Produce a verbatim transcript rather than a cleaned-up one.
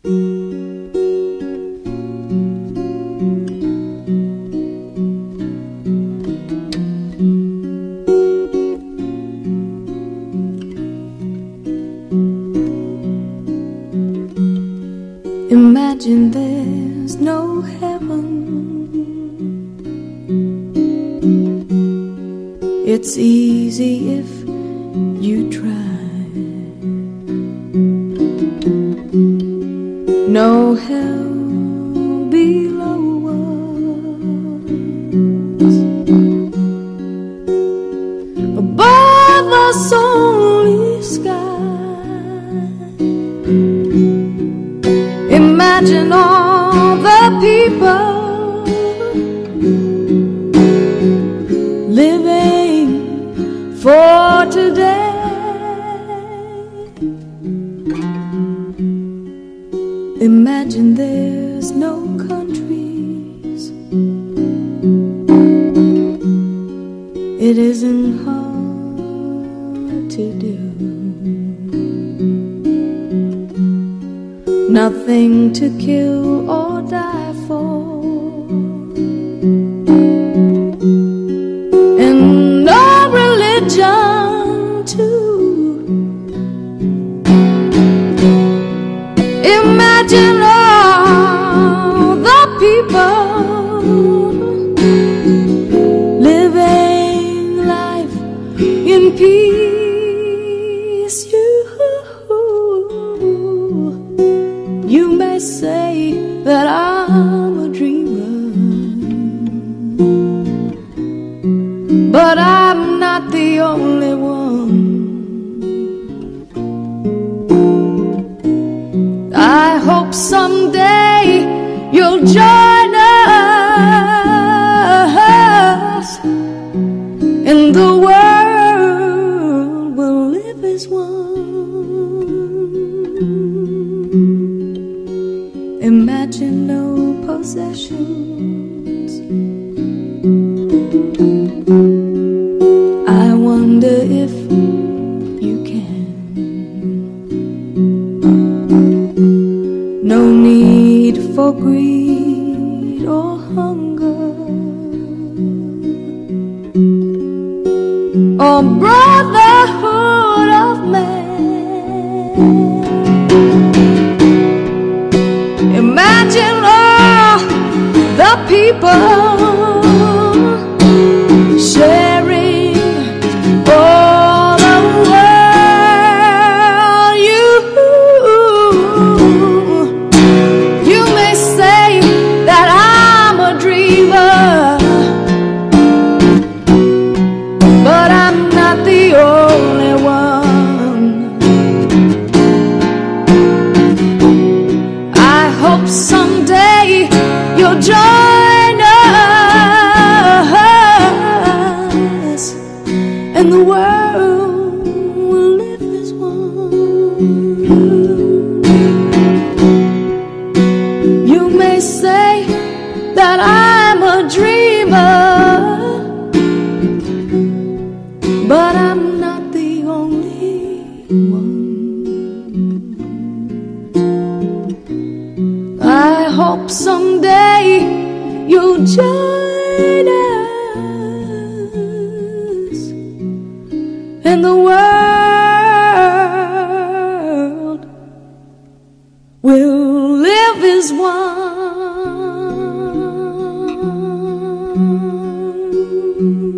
Imagine there's no heaven. It's easy if you try. No hell below us. Above us only sky. Imagine all the people living for today. Imagine there's no countries. It isn't hard to do. Nothing to kill or die for, and no religion too. Imagine all the people living life in peace. You You may say that I'm a dreamer, but I'm not the only one. I hope someday you'll join us, and the world will live as one. Imagine no possessions. I wonder if you can. No need for greed or hunger, or brotherhood of man. Imagine all the people sharing all the world. You, you may say that I'm a dreamer, but I'm not the only one. I hope someday you'll join us, and the world will live as one. You may say that I'm a dreamer, but I'm not the only one. I hope someday you'll join us, and the world will live as one.